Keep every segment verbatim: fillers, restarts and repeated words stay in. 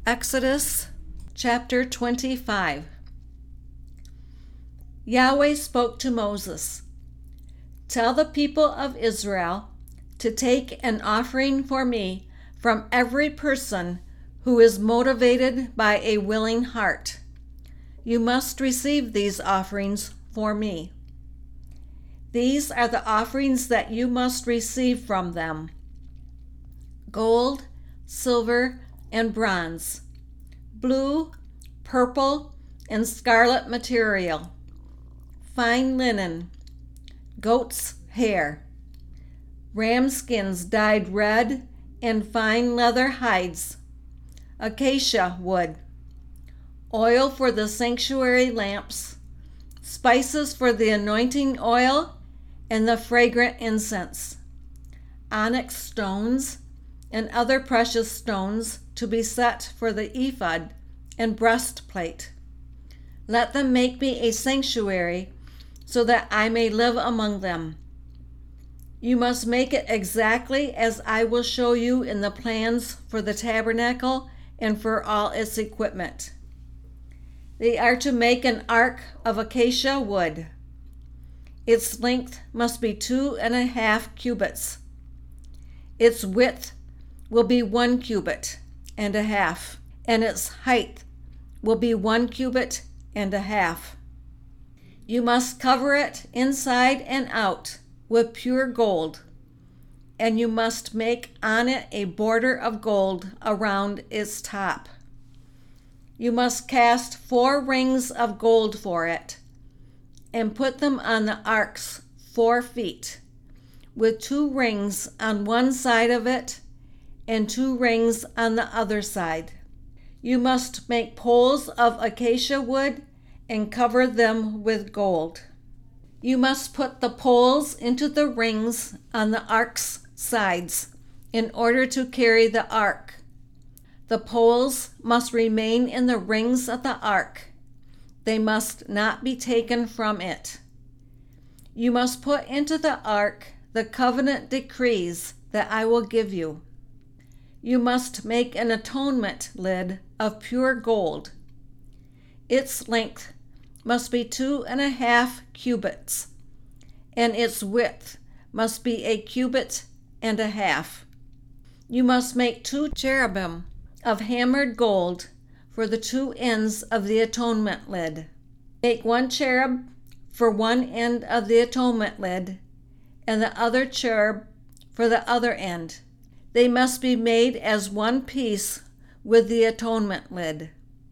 Exodus chapter twenty-five. Yahweh spoke to Moses, "Tell the people of Israel to take an offering for me from every person who is motivated by a willing heart. You must receive these offerings for me. These are the offerings that you must receive from them: gold, silver, and bronze, blue, purple, and scarlet material, fine linen, goat's hair, ram skins dyed red, and fine leather hides, acacia wood, oil for the sanctuary lamps, spices for the anointing oil and the fragrant incense, onyx stones, and other precious stones to be set for the ephod and breastplate. Let them make me a sanctuary so that I may live among them. You must make it exactly as I will show you in the plans for the tabernacle and for all its equipment. They are to make an ark of acacia wood. Its length must be two and a half cubits. Its width will be one cubit and a half, and its height will be one cubit and a half. You must cover it inside and out with pure gold, and you must make on it a border of gold around its top. You must cast four rings of gold for it, and put them on the ark's four feet, with two rings on one side of it and two rings on the other side. You must make poles of acacia wood and cover them with gold. You must put the poles into the rings on the ark's sides in order to carry the ark. The poles must remain in the rings of the ark. They must not be taken from it. You must put into the ark the covenant decrees that I will give you. You must make an atonement lid of pure gold. Its length must be two and a half cubits, and its width must be a cubit and a half. You must make two cherubim of hammered gold for the two ends of the atonement lid. Make one cherub for one end of the atonement lid, and the other cherub for the other end. They must be made as one piece with the atonement lid.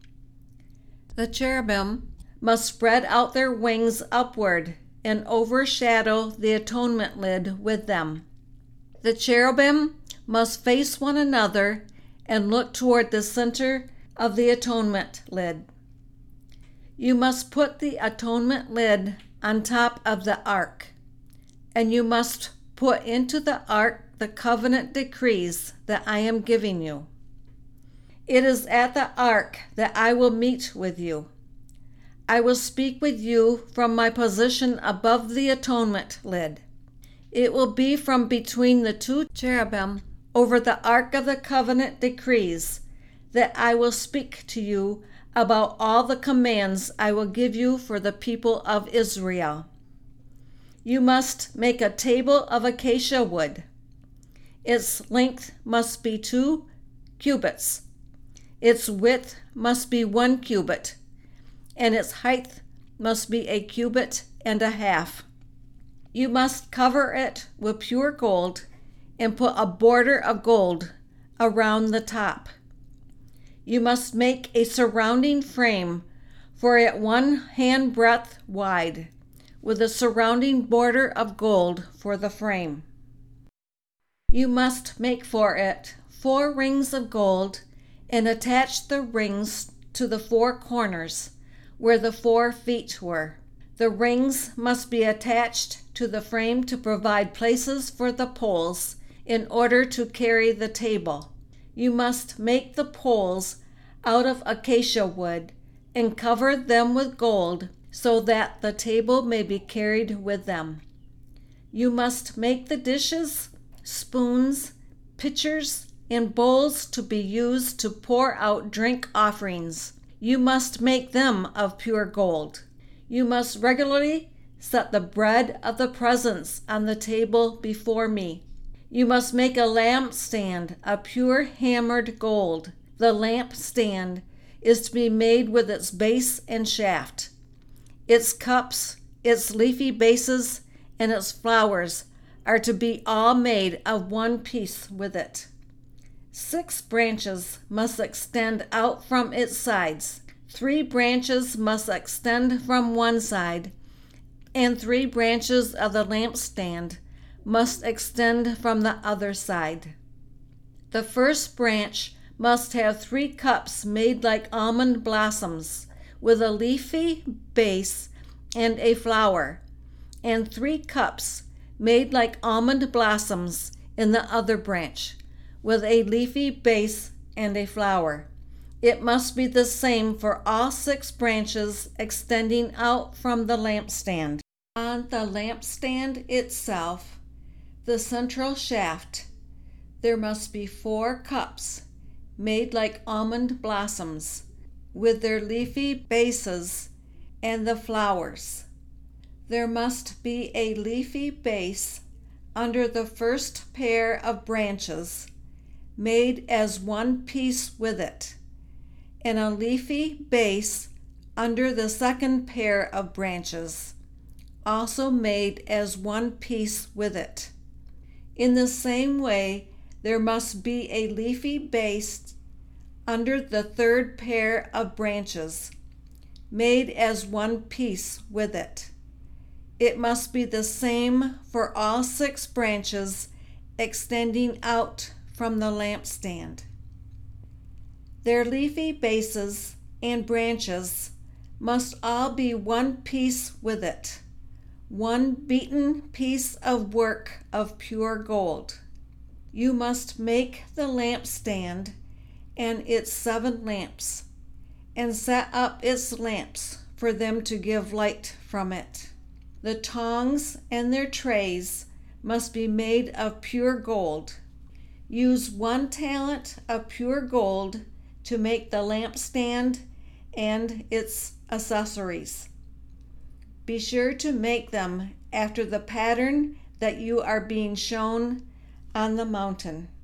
The cherubim must spread out their wings upward and overshadow the atonement lid with them. The cherubim must face one another and look toward the center of the atonement lid. You must put the atonement lid on top of the ark, and you must put into the ark the covenant decrees that I am giving you. It is at the ark that I will meet with you. I will speak with you from my position above the atonement lid. It will be from between the two cherubim over the ark of the covenant decrees that I will speak to you about all the commands I will give you for the people of Israel. You must make a table of acacia wood. Its length must be two cubits. Its width must be one cubit, and its height must be a cubit and a half. You must cover it with pure gold and put a border of gold around the top. You must make a surrounding frame for it one hand breadth wide, with a surrounding border of gold for the frame. You must make for it four rings of gold and attach the rings to the four corners where the four feet were. The rings must be attached to the frame to provide places for the poles in order to carry the table. You must make the poles out of acacia wood and cover them with gold so that the table may be carried with them. You must make the dishes, spoons, pitchers, and bowls to be used to pour out drink offerings. You must make them of pure gold. You must regularly set the bread of the presence on the table before me. You must make a lampstand of pure hammered gold. The lampstand is to be made with its base and shaft, its cups, its leafy bases, and its flowers are to be all made of one piece with it. Six branches must extend out from its sides. Three branches must extend from one side, and three branches of the lampstand must extend from the other side. The first branch must have three cups made like almond blossoms, with a leafy base and a flower, and three cups made like almond blossoms in the other branch, with a leafy base and a flower. It must be the same for all six branches extending out from the lampstand. On the lampstand itself, the central shaft, there must be four cups made like almond blossoms, with their leafy bases and the flowers. There must be a leafy base under the first pair of branches, made as one piece with it, and a leafy base under the second pair of branches, also made as one piece with it. In the same way, there must be a leafy base under the third pair of branches, made as one piece with it. It must be the same for all six branches extending out from the lampstand. Their leafy bases and branches must all be one piece with it, one beaten piece of work of pure gold. You must make the lampstand and its seven lamps, and set up its lamps for them to give light from it. The tongs and their trays must be made of pure gold. Use one talent of pure gold to make the lampstand and its accessories. Be sure to make them after the pattern that you are being shown on the mountain.